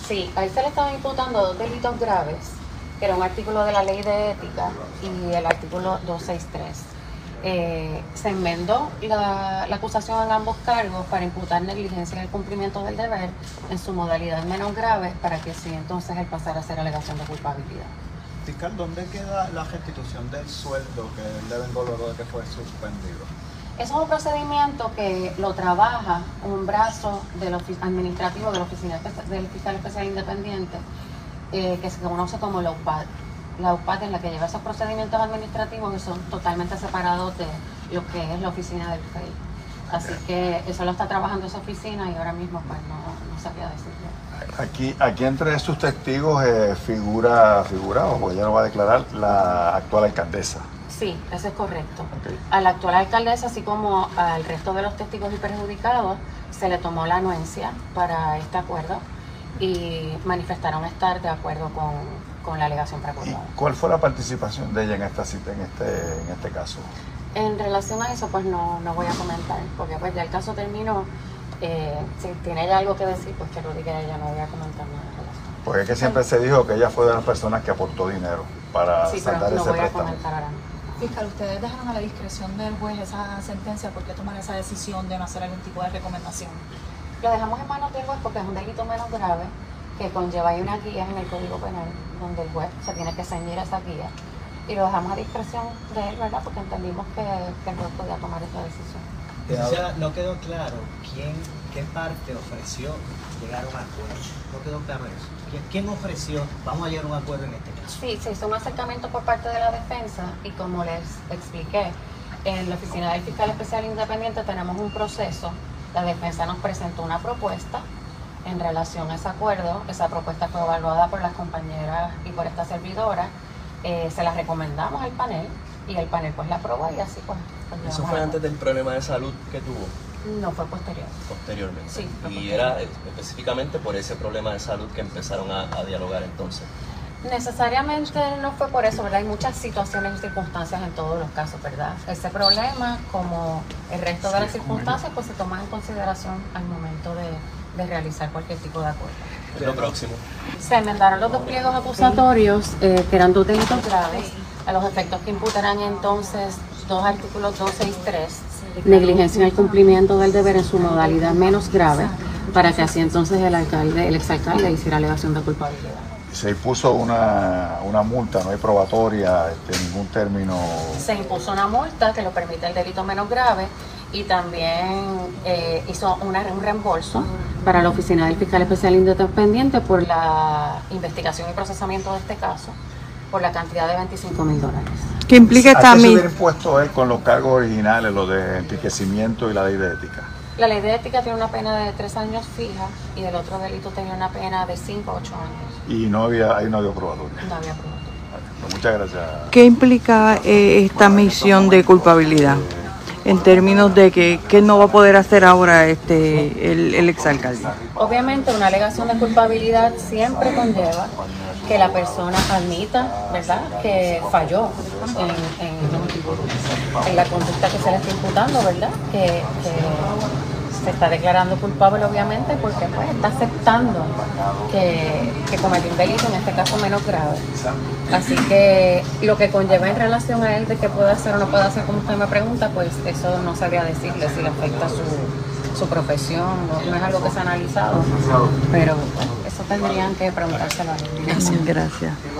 Sí, a él se le estaban imputando dos delitos graves, que era un artículo de la Ley de Ética y el artículo 263. Se enmendó la acusación en ambos cargos para imputar negligencia en el cumplimiento del deber en su modalidad menos grave, para que sí entonces él pasara a ser alegación de culpabilidad. Fiscal, ¿dónde queda la restitución del sueldo que él devengó luego de que fue suspendido? Eso es un procedimiento que lo trabaja un brazo administrativo de la Oficina del Fiscal Especial Independiente, que se conoce como la UPAD. La UPAD es la que lleva esos procedimientos administrativos que son totalmente separados de lo que es la oficina del FEI. Así que eso lo está trabajando esa oficina y ahora mismo pues no sabía decirlo. Aquí entre sus testigos figura, o porque ella lo va a declarar, la actual alcaldesa. Sí, eso es correcto. Okay. A la actual alcaldesa, así como al resto de los testigos y perjudicados, se le tomó la anuencia para este acuerdo y manifestaron estar de acuerdo con la alegación preacordada. ¿Cuál fue la participación de ella en esta cita, en este caso? En relación a eso, pues no voy a comentar, porque pues ya el caso terminó. Si tiene ella algo que decir, pues que lo diga ella, no voy a comentar nada en relación. Porque es que siempre se dijo que ella fue de las personas que aportó dinero para saldar ese préstamo. Sí, pero no voy a comentar ahora mismo. Fiscal, ustedes dejaron a la discreción del juez esa sentencia. ¿Por qué tomar esa decisión de no hacer algún tipo de recomendación? Lo dejamos en manos del juez porque es un delito menos grave que conlleva ahí unas guías en el Código Penal donde el juez se tiene que ceñir a esa guía, y lo dejamos a discreción de él, ¿verdad? Porque entendimos que el juez podía tomar esa decisión. O sea, no quedó claro qué parte ofreció llegar a un acuerdo. No quedó claro eso. ¿Quién ofreció, vamos a llegar a un acuerdo en este caso? Sí, se hizo un acercamiento por parte de la defensa y, como les expliqué, en la Oficina del Fiscal Especial Independiente tenemos un proceso. La defensa nos presentó una propuesta en relación a ese acuerdo. Esa propuesta fue evaluada por las compañeras y por esta servidora. Se la recomendamos al panel y el panel pues la aprobó, y así pues ¿Eso fue antes del problema de salud que tuvo? No, fue posterior. Posteriormente. Sí, fue y posterior. era específicamente por ese problema de salud que empezaron a dialogar entonces. Necesariamente no fue por eso, ¿verdad? Hay muchas situaciones y circunstancias en todos los casos, ¿verdad? Ese problema, como el resto de las circunstancias, pues se toma en consideración al momento de realizar cualquier tipo de acuerdo. ¿Qué es lo próximo? Se enmendaron los dos pliegos acusatorios, que eran dos delitos graves, a los efectos que imputarán entonces dos artículos 263, negligencia en el cumplimiento del deber en su modalidad menos grave, para que así entonces el exalcalde hiciera alegación de culpabilidad. Se impuso una multa, no hay probatoria, ningún término. Se impuso una multa que lo permite el delito menos grave, y también hizo un reembolso para la Oficina del Fiscal Especial Independiente por la investigación y procesamiento de este caso, por la cantidad de $25,000. ¿Qué implica ¿A qué se también? hubiera impuesto él con los cargos originales, los de enriquecimiento y la ley de ética? La ley de ética tiene una pena de 3 años fija, y del otro delito tenía una pena de 5 a 8 años. Y no había probatoria. No había probatoria. Pues muchas gracias. ¿Qué implica esta misión de culpabilidad? En términos de qué no va a poder hacer ahora el exalcalde. Obviamente una alegación de culpabilidad siempre conlleva que la persona admita, ¿verdad?, que falló en la conducta que se le está imputando, ¿verdad?, que se está declarando culpable, obviamente, porque pues está aceptando que cometió un delito, en este caso menos grave. Así que lo que conlleva en relación a él de qué puede hacer o no puede hacer, como usted me pregunta, pues eso no sabría decirle si le afecta su profesión, no es algo que se ha analizado, pero eso tendrían que preguntárselo a él. Gracias.